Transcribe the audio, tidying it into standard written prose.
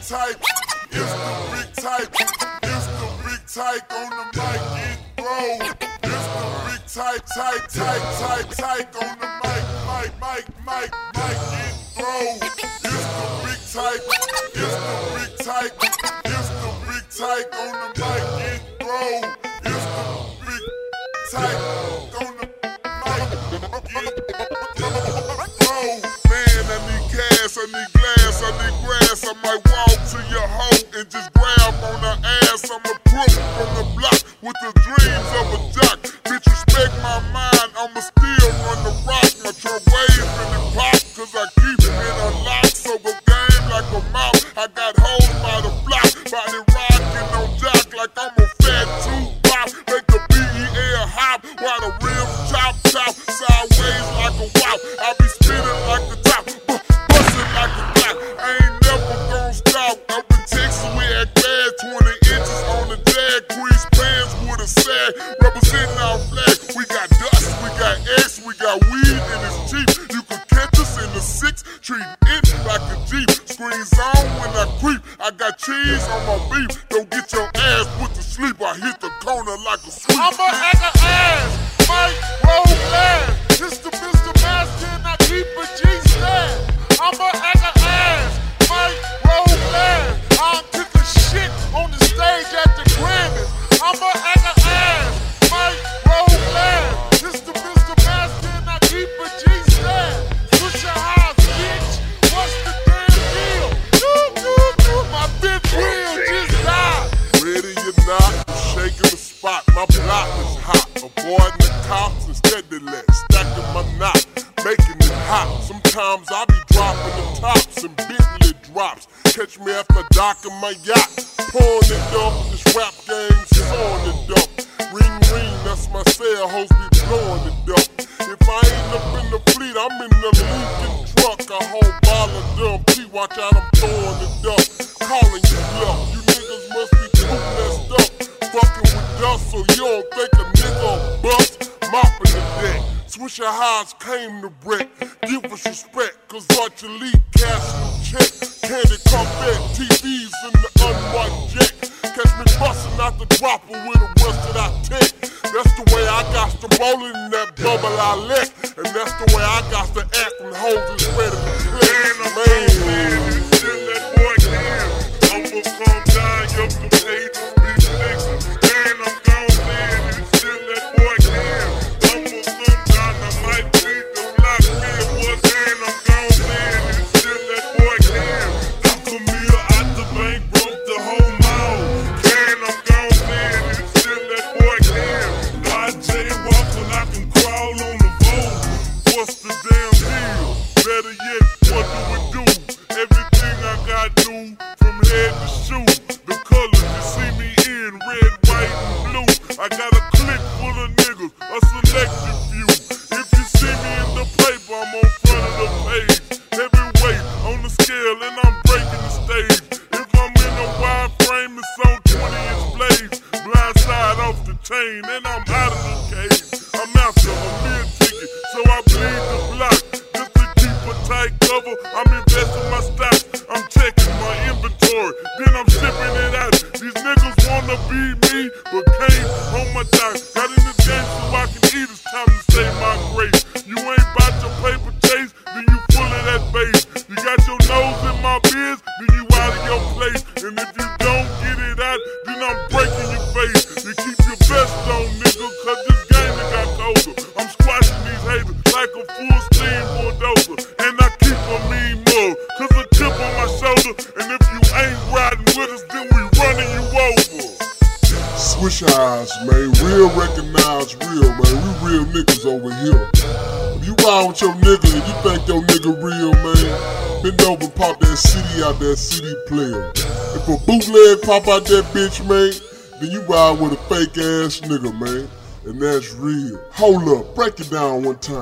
type. It's the big type. It's the big type on the mic. It roll. It's the big type on the mic. It throw. It's the big type. It's the big type. It's the big type on the mic. It throw. It's the big type on the mic. It throw. Man, I need cash, I need glass, I need grass. I might walk to your hoe and just grab on her ass. I'm a crook from the block with the dreams of a jock. Bitch, respect my mind, I'ma still run the rock. My trunk wave in the pop, cause I keep it unlocked. So go game like a mouth. I got hoes by the block, body rockin' on jock like I'm a fat Tupac. Make the BEL hop while the rims chop sideways like a wop. I be spinning like the top, bustin' like a clock. I ain't never gon' stop. Up in Texas we had gas, 20 inches on the jag, crease pants with a sag, representing our flag. We got dust, we got X, we got weed and it's cheap. You can catch us in the 6, treating it like a Jeep. Screens on when I creep, I got cheese on my beef. Don't get your ass put to sleep, I hit the corner like a sweep. I'm a actor ass, Mike, roll glass. This the Mr. Master and I keep a G-stand. I'm a actor ass, Mike, roll glass. I took a shit on the stage at the Grammys. I'm a actor ass, Mike, roll glass. This the Mr. Master and I keep a G-stand. Push your house, bitch. What's the damn deal? My fifth wheel just died. Ready or not, I'm shaking the spot. My block is hot. Avoiding the cops and steadily stacking my knot, making it hot. Sometimes I be dropping the tops and Bentley drops. Catch me after docking my yacht, pouring it up. This rap game sawing it up. Ring ring, that's my cell. Hoes be blowing it up. If I ain't up in the fleet, I'm in the Lincoln truck. A whole bottle of dumb P. Watch out, I'm throwing it up. Calling you bluff. You niggas must be too messed up. Fucking with dust, so you don't think a nigga bust. Mopping the deck. Swisher Highs came to wreck. Give us respect, cause Archer Lee cash no check. Candy Corvette, TVs in the unwiped jet. Catch me bustin' out the dropper with a rusted out tech. That's the way I got to rollin' in that bubble I let. And that's the way I got to act when hoes is ready to click. Man, Still that boy can. I'ma come down, up the page, be flexin'. And I'm gone in, and still that boy can. I'ma come down, I might beat the block real was, and I'm gone in, and still that boy can. I'm Camille out the bank, broke the whole mall. And I'm gone in, and still that boy can. I jaywalk when I can crawl on the vote. What's the damn deal? Better yet, what do we do? Everything I got new, from head to shoe. The colors you see me in, red, white, and blue. I got a clique full of niggas, a selective few. If you see me in the paper, I'm on front of the page. Heavyweight on the scale, and I'm breaking the stage. If I'm in a wide frame, it's on 20-inch blades. Blind side off the chain, and I'm out of the cage. I'm after a mid-ticket, so I bleed the block. Just to keep a tight cover, I'm investing my stocks. I'm checking my inventory, then I'm shipping it out. These niggas wanna be me, but can't hold my time. Got in this game so I can eat, it's time to say my grace. You ain't bout your paper chase, then you full of that base. You got your nose in my biz, then you out of your place. And if you don't get it out, then I'm breaking your face. You keep your vest on, nigga, cause this game it got colder. I'm squashing these haters like a full steam bulldozer. And I keep a mean mug, cause a chip on my shoulder. And if you ain't riding with us, then we running you over. Swisher Highs, man. Real recognize real, man. We real niggas over here. If you ride with your nigga and you think your nigga real, man, bend over and pop that CD out that CD player. If a bootleg pop out that bitch, man, then you ride with a fake ass nigga, man. And that's real. Hold up, break it down one time.